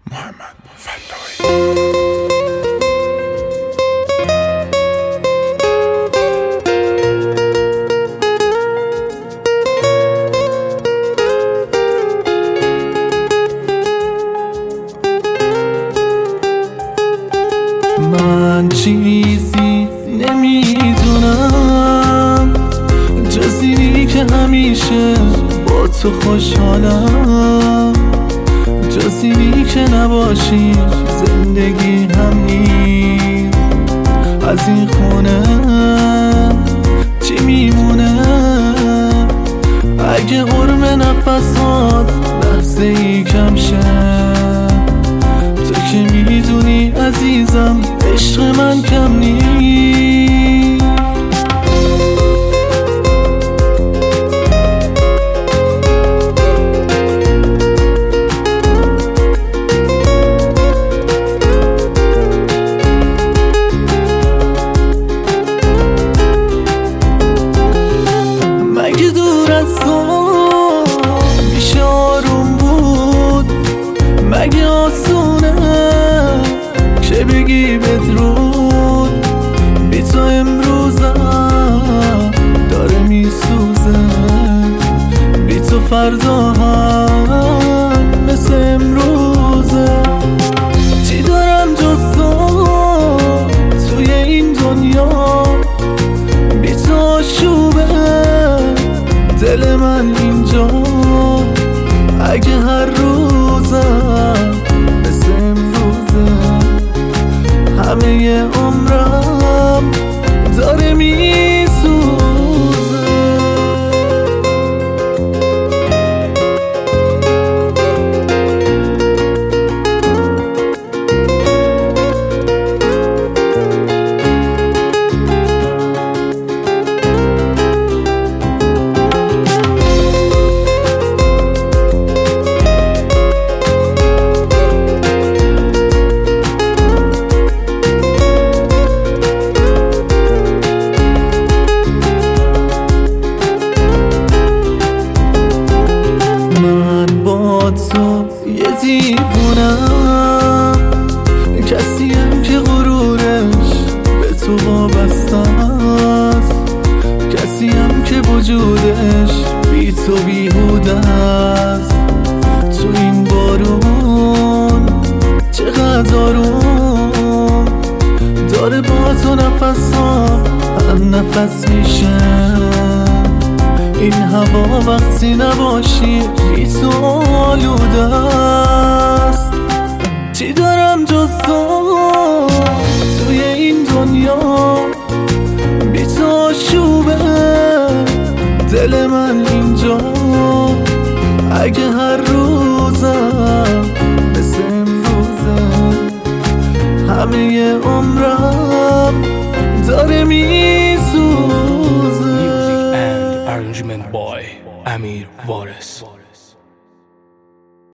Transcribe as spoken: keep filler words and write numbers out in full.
محمد فلاحی. من چیزی نمیدونم جز اینی که همیشه با تو خوشحالم، جز اینی که نباشی زندگی هم نیست. از این خونه چی میمونه اگه حرم نفسات لحظه ای کم شه؟ تو که میدونی عزیزم عشق من کم نیست. مگه دور از تو میشه آروم بود؟ مگه آسونه که بگی بدرود؟ بی تو امروزم داره میسوزه، بی تو فردا هم مثل امروزه. چی دارم جز تو توی این دنیا؟ بی تو آشوبه دل من اینجا. اگه هر روزم مثل امروزه همه عمرم داره میسوزه. تو یه دیوونم، کسیم که غرورش به تو وابسته است، کسیم که وجودش بی تو بیهوده است. تو این بارون چقدر آروم داره با تو نفسام هم نفس میشه. این هوا وقتی نباشی بی تو آلوده است. چی دارم جز تو توی این دنیا؟ بی تو آشوبه دل من اینجا. اگه هر روزم مثل امروزه همه عمرم داره میسوزه. Arrangement by Amir Varis.